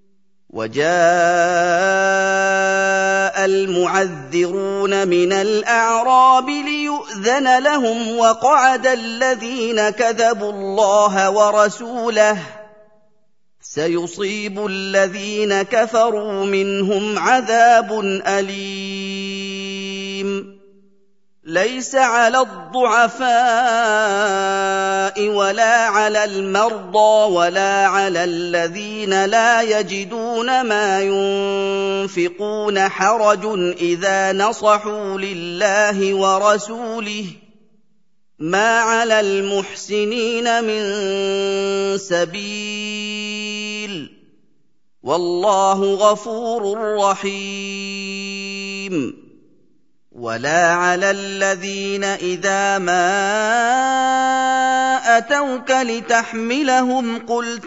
وَجَاءَ الْمُعَذِّرُونَ مِنَ الْأَعْرَابِ لِيُؤْذَنَ لَهُمْ وَقَعَدَ الَّذِينَ كَذَبُوا اللَّهَ وَرَسُولَهُ ۚ سَيُصِيبُ الَّذِينَ كَفَرُوا مِنْهُمْ عَذَابٌ أَلِيمٌ. لَيْسَ عَلَى الضُّعَفَاءِ وَلَا عَلَى الْمَرْضَىٰ وَلَا عَلَى الَّذِينَ لَا يَجِدُونَ مَا يُنفِقُونَ حَرَجٌ إِذَا نَصَحُوا لِلَّهِ وَرَسُولِهِ ۚ مَا عَلَى الْمُحْسِنِينَ مِن سَبِيلٍ ۚ وَاللَّهُ غَفُورٌ رَّحِيمٌ. وَلَا عَلَى الَّذِينَ إِذَا مَا أَتَوْكَ لِتَحْمِلَهُمْ قُلْتَ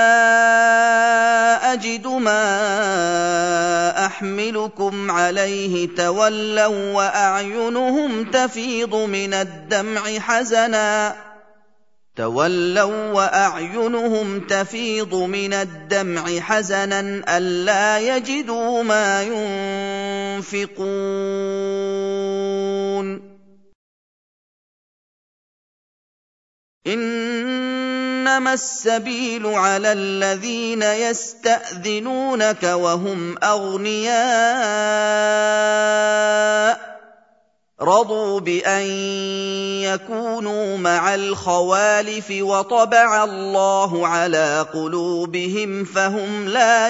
لَا أَجِدُ مَا أَحْمِلُكُمْ عَلَيْهِ تَوَلَّوا وَّأَعْيُنُهُمْ تَفِيضُ مِنَ الدَّمْعِ حَزَنًا تولوا وأعينهم تفيض من الدمع حزنا ألا يجدوا ما ينفقون. إنما السبيل على الذين يستأذنونك وهم أغنياء رضوا بأن يكونوا مع الخوالف وطبع الله على قلوبهم فهم لا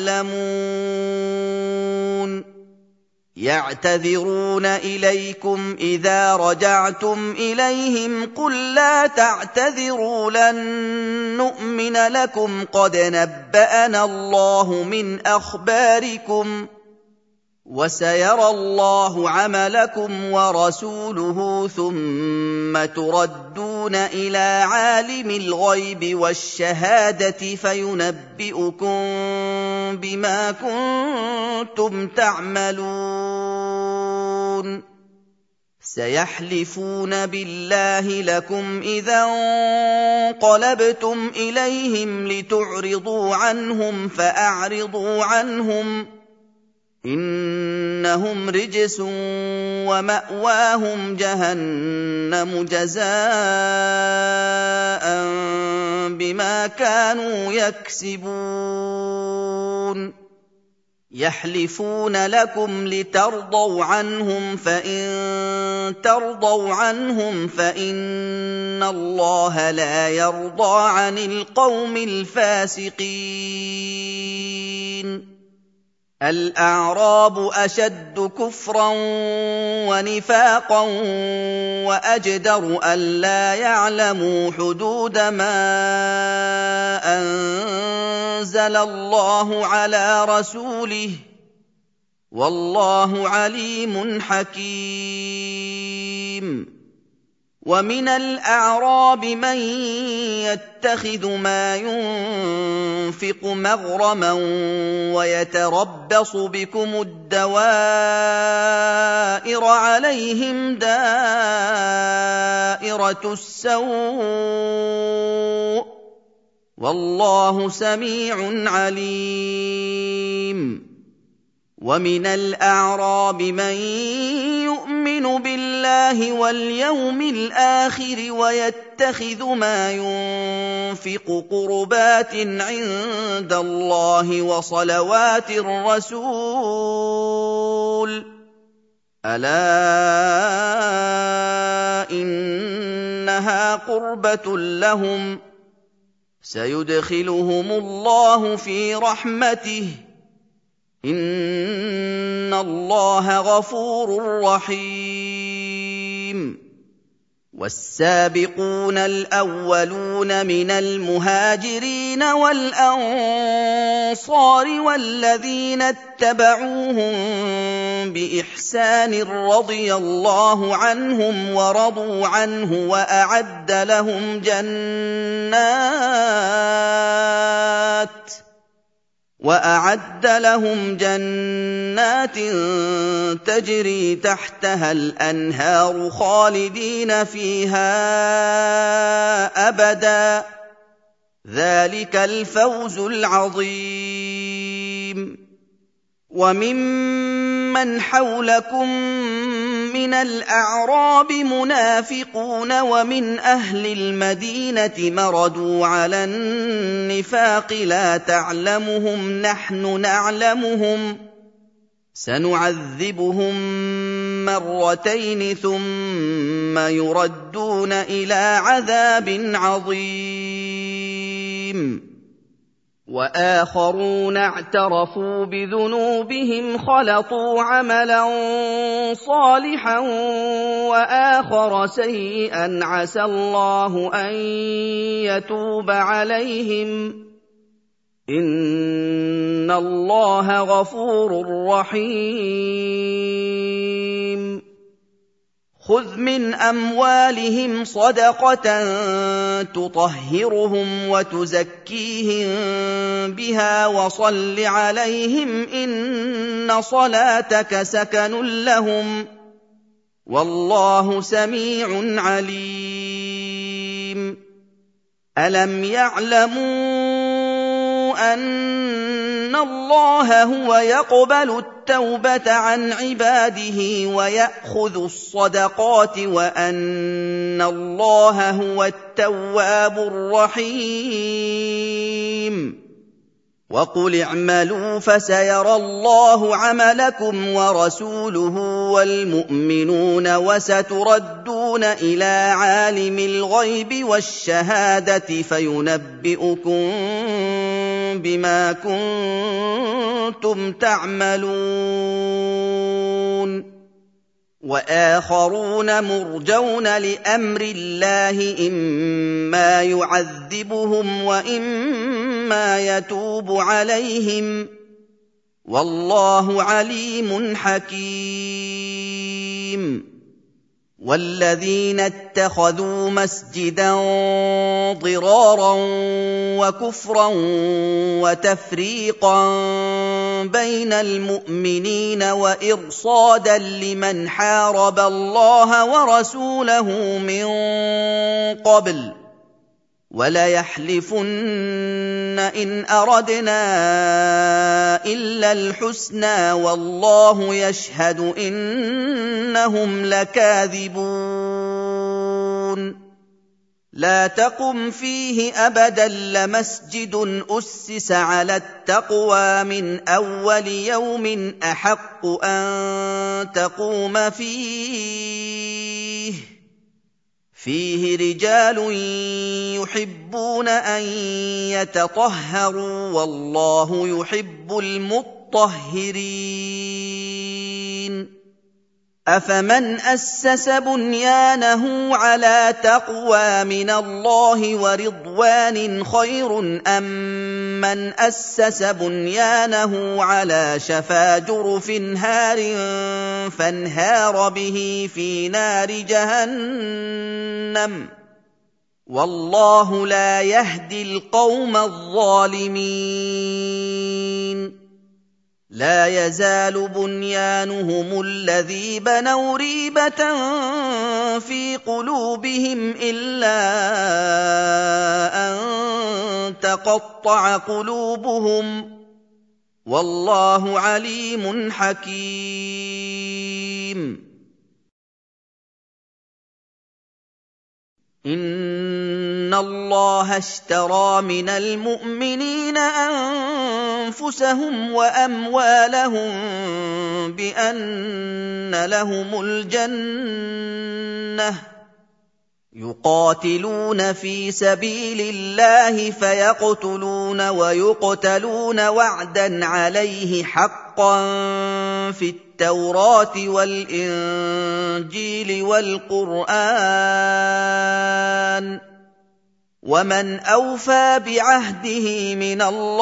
يعلمون. يعتذرون إليكم إذا رجعتم إليهم قل لا تعتذروا لن نؤمن لكم قد نبأنا الله من أخباركم وسيرى الله عملكم ورسوله ثم تردون إلى عالم الغيب والشهادة فينبئكم بما كنتم تعملون. سيحلفون بالله لكم إذا انقلبتم إليهم لتعرضوا عنهم فأعرضوا عنهم إنهم رجس ومأواهم جهنم جزاء بما كانوا يكسبون. يحلفون لكم لترضوا عنهم فإن ترضوا عنهم فإن الله لا يرضى عن القوم الفاسقين. الأعراب أشد كفرا ونفاقا وأجدر ألا يعلموا حدود ما أنزل الله على رسوله والله عليم حكيم. ومن الأعراب من يتخذ ما ينفق مغرما ويتربص بكم الدوائر عليهم دائرة السوء والله سميع عليم. ومن الأعراب من يؤمن بالله واليوم الآخر ويتخذ ما ينفق قربات عند الله وصلوات الرسول أَلَا إِنَّهَا قُرْبَةٌ لَّهُمْ ۚ سَيُدْخِلُهُمُ اللَّهُ فِي رَحْمَتِهِ ۗ إِنَّ اللَّهَ غَفُورٌ رَّحِيمٌ. وَالسَّابِقُونَ الْأَوَّلُونَ مِنَ الْمُهَاجِرِينَ وَالْأَنصَارِ وَالَّذِينَ اتَّبَعُوهُم بِإِحْسَانٍ رَّضِيَ اللَّهُ عَنْهُمْ وَرَضُوا عَنْهُ وَأَعَدَّ لَهُمْ جَنَّاتٍ وَأَعَدَّ لَهُمْ جَنَّاتٍ تَجْرِي تَحْتَهَا الْأَنْهَارُ خَالِدِينَ فِيهَا أَبَدًا ۚ ذَٰلِكَ الْفَوْزُ الْعَظِيمُ. وَمِمَّنْ حَوْلَكُم مِّنَ الْأَعْرَابِ مُنَافِقُونَ وَمِنْ أَهْلِ الْمَدِينَةِ مَرَدُوا عَلَى النِّفَاقِ لَا تَعْلَمُهُمْ نَحْنُ نَعْلَمُهُمْ ۚ سَنُعَذِّبُهُم مَّرَّتَيْنِ ثُمَّ يُرَدُّونَ إِلَىٰ عَذَابٍ عَظِيمٍ. وَآخَرُونَ اعْتَرَفُوا بِذُنُوبِهِمْ خَلَطُوا عَمَلًا صَالِحًا وَآخَرَ سَيِّئًا عَسَى اللَّهُ أَن يَتُوبَ عَلَيْهِمْ ۚ إِنَّ اللَّهَ غَفُورٌ رَّحِيمٌ. خُذْ مِنْ أَمْوَالِهِمْ صَدَقَةً تُطَهِّرُهُمْ وَتُزَكِّيهِم بِهَا وَصَلِّ عَلَيْهِمْ ۖ إِنَّ صَلَاتَكَ سَكَنٌ لَّهُمْ ۗ وَاللَّهُ سَمِيعٌ عَلِيمٌ. أَلَمْ يَعْلَمُوا أَنَّ اللَّهَ هُوَ يَقْبَلُ التَّوْبَةَ عَنْ عِبَادِهِ وَيَأْخُذُ الصَّدَقَاتِ وَأَنَّ اللَّهَ هُوَ التَّوَّابُ الرَّحِيمُ. وَقُلِ اعْمَلُوا فَسَيَرَى اللَّهُ عَمَلَكُمْ وَرَسُولُهُ وَالْمُؤْمِنُونَ وَسَتُرَدُّونَ إِلَىٰ عَالِمِ الْغَيْبِ وَالشَّهَادَةِ فَيُنَبِّئُكُم بِمَا كُنتُمْ تَعْمَلُونَ. وَآخَرُونَ مُرْجَوْنَ لِأَمْرِ اللَّهِ إِمَّا يُعَذِّبُهُمْ وَإِمَّا يَتُوبُ عَلَيْهِمْ ۗ وَاللَّهُ عَلِيمٌ حَكِيمٌ. وَالَّذِينَ اتَّخَذُوا مَسْجِدًا ضِرَارًا وَكُفْرًا وَتَفْرِيقًا بَيْنَ الْمُؤْمِنِينَ وَإِرْصَادًا لِّمَنْ حَارَبَ اللَّهَ وَرَسُولَهُ مِن قَبْلُ ۚ وَلَيَحْلِفُنَّ إِنْ أَرَدْنَا إِلَّا الْحُسْنَىٰ وَاللَّهُ يَشْهَدُ إِنَّهُمْ لَكَاذِبُونَ. لَا تَقُمْ فِيهِ أَبَدًا لَّمَسْجِدٌ أُسِّسَ عَلَى التَّقْوَىٰ مِنْ أَوَّلِ يَوْمٍ أَحَقُّ أَن تَقُومَ فِيهِ ۚ فِيهِ رِجَالٌ يُحِبُّونَ أَن يَتَطَهَّرُوا ۚ وَاللَّهُ يُحِبُّ الْمُطَّهِّرِينَ. أَفَمَنْ أَسَّسَ بُنْيَانَهُ عَلَىٰ تَقْوَىٰ مِنَ اللَّهِ وَرِضْوَانٍ خَيْرٌ أَم مَّنْ أَسَّسَ بُنْيَانَهُ عَلَىٰ شَفَا جُرُفٍ هَارٍ فَانْهَارَ بِهِ فِي نَارِ جَهَنَّمَ ۗ وَاللَّهُ لَا يَهْدِي الْقَوْمَ الظَّالِمِينَ. لَا يَزَالُ بُنْيَانُهُمُ الَّذِي بَنَوْا رِيبَةً فِي قُلُوبِهِمْ إِلَّا أَن تَقَطَّعَ قُلُوبُهُمْ ۗ وَاللَّهُ عَلِيمٌ حَكِيمٌ. إِنَّ اللَّهَ اشْتَرَىٰ مِنَ الْمُؤْمِنِينَ أَنفُسَهُمْ وَأَمْوَالَهُم بِأَنَّ لَهُمُ الْجَنَّةَ يُقَاتِلُونَ فِي سَبِيلِ اللَّهِ فَيَقْتُلُونَ وَيُقْتَلُونَ وَعْدًا عَلَيْهِ حَقًّا فِي التَّوْرَاةِ وَالْإِنجِيلِ وَالْقُرْآنِ ۚ وَمَنْ أَوْفَىٰ بِعَهْدِهِ مِنَ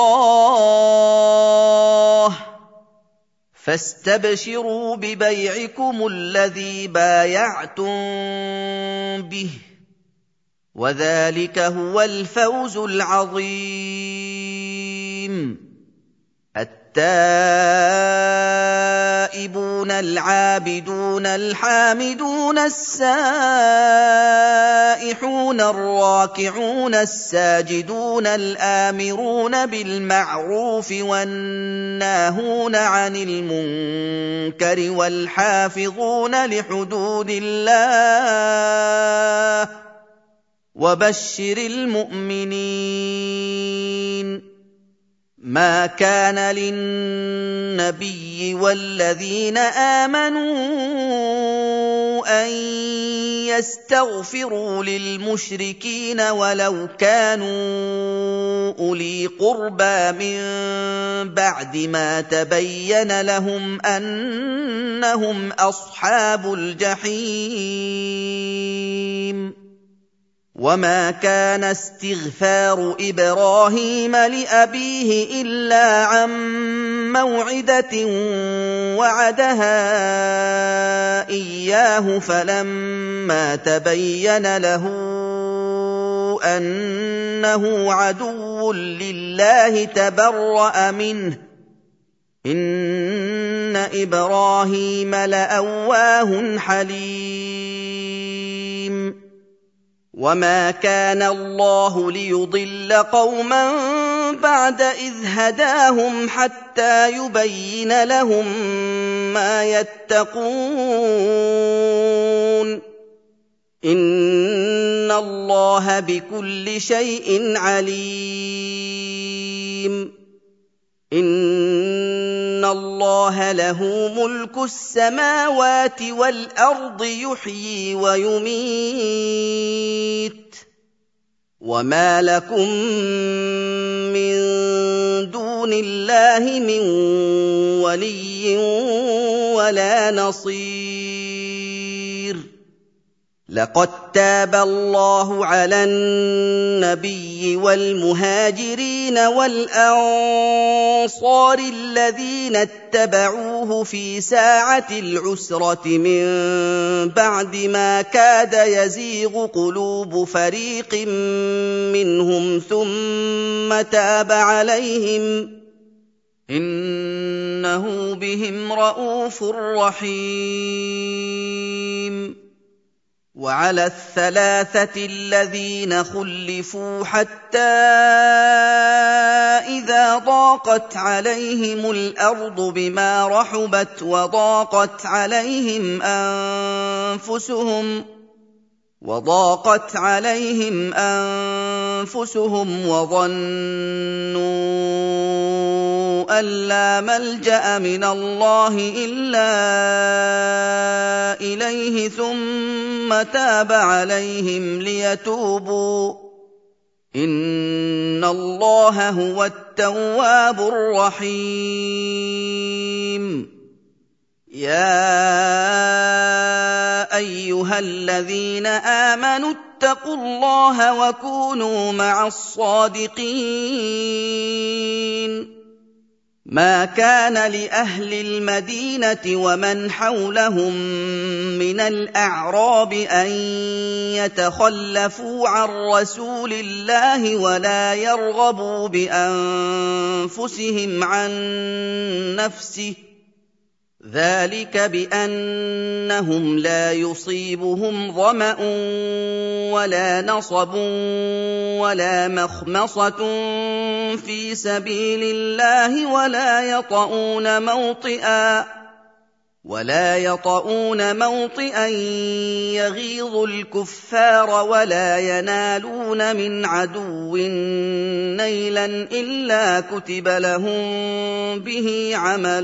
اللَّهِ ۚ فَاسْتَبْشِرُوا بِبَيْعِكُمُ الَّذِي بَايَعْتُم بِهِ ۚ وَذَٰلِكَ هُوَ الْفَوْزُ الْعَظِيمُ. التائبون العابدون الحامدون السائحون الراكعون الساجدون الآمرون بالمعروف والناهون عن المنكر والحافظون لحدود الله وبشر المؤمنين. ما كان للنبي والذين آمنوا أن يستغفروا للمشركين ولو كانوا أولي قربى من بعد ما تبين لهم أنهم أصحاب الجحيم. وما كان استغفار إبراهيم لأبيه إلا عن موعدة وعدها إياه فلما تبين له أنه عدو لله تبرأ منه إن إبراهيم لأواه حليم. وما كان الله ليضل قوما بعد إذ هداهم حتى يبين لهم ما يتقون إن الله بكل شيء عليم. إن الله له ملك السماوات والأرض يحيي ويميت وما لكم من دون الله من ولي ولا نصير. لقد تاب الله على النبي والمهاجرين والأنصار الذين اتبعوه في ساعة العسرة من بعد ما كاد يزيغ قلوب فريق منهم ثم تاب عليهم إنه بهم رءوف رحيم. وعلى الثلاثة الذين خلفوا حتى إذا ضاقت عليهم الأرض بما رحبت وضاقت عليهم أنفسهم وضاقت عليهم أنفسهم وظنوا أن لا ملجأ من الله إلا إليه ثم تاب عليهم ليتوبوا إن الله هو التواب الرحيم. يا أيها الذين آمنوا اتقوا الله وكونوا مع الصادقين. ما كان لأهل المدينة ومن حولهم من الأعراب أن يتخلفوا عن رسول الله ولا يرغبوا بأنفسهم عن نفسه ذلك بأنهم لا يصيبهم ظمأ ولا نصب ولا مخمصة في سبيل الله ولا يطؤون موطئا ولا يطؤون موطئا يغيظ الكفار ولا ينالون من عدو نيلا إلا كتب لهم به عمل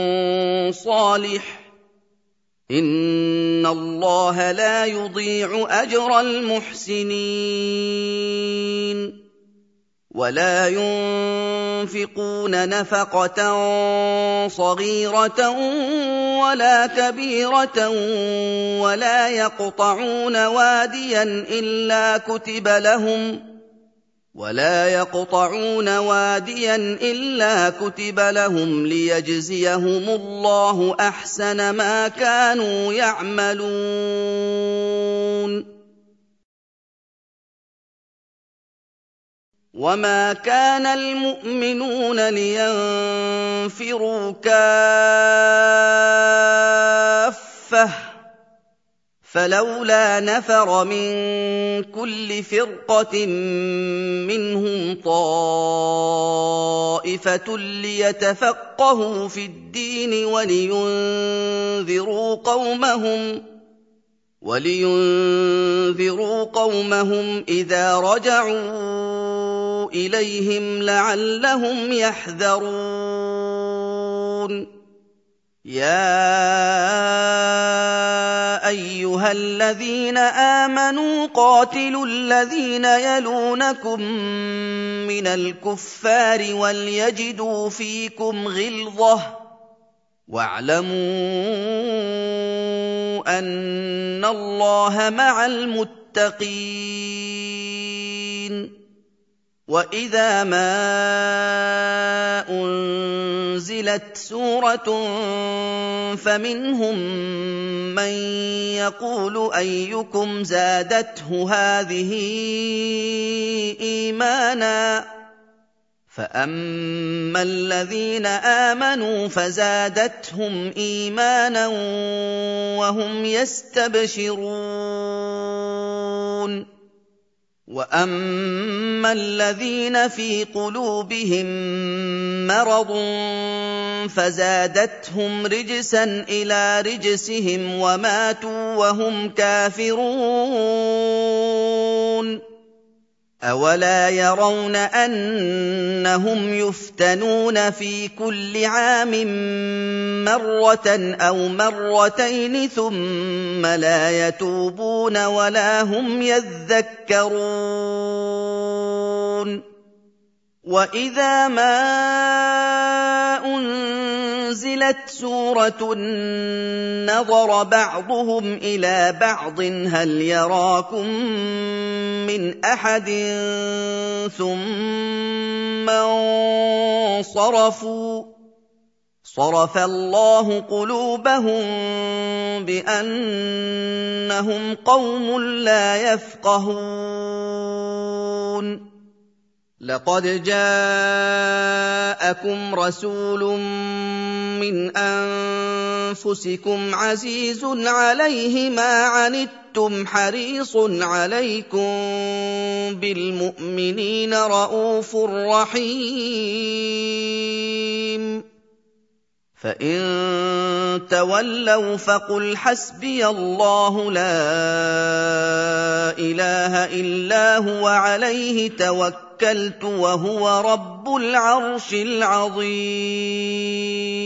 صالح إن الله لا يضيع أجر المحسنين ولا ينفقون نفقة صغيرة ولا كبيرة ولا يقطعون واديا إلا كتب لهم ولا يقطعون واديا إلا كتب لهم ليجزيهم الله أحسن ما كانوا يعملون وما كان المؤمنون لينفروا كافة فلولا نفر من كل فرقة منهم طائفة ليتفقهوا في الدين ولينذروا قومهم ولينذروا قومهم إذا رجعوا إليهم لعلهم يحذرون يا أيها الذين آمنوا قاتلوا الذين يلونكم من الكفار وليجدوا فيكم غلظة واعلموا أن الله مع المتقين وإذا ما أنزلت سورة فمنهم من يقول أيكم زادته هذه إيمانا فأما الذين آمنوا فزادتهم إيمانا وهم يستبشرون وأما الذين في قلوبهم مرض فزادتهم رجسا إلى رجسهم وماتوا وهم كافرون أولا يرون أنهم يفتنون في كل عام مرة أو مرتين ثم لا يتوبون ولا هم يذكرون وإذا ما أنزلت سورة نظر بعضهم إلى بعض هل يراكم من أحد ثم انصرفوا صرف الله قلوبهم بأنهم قوم لا يفقهون لقد جاءكم رسول من أنفسكم عزيز عليه ما عنتم حريص عليكم بالمؤمنين رءوف رحيم فإن تولوا فقل حسبي الله لا إله إلا هو عليه توكلت وهو رب العرش العظيم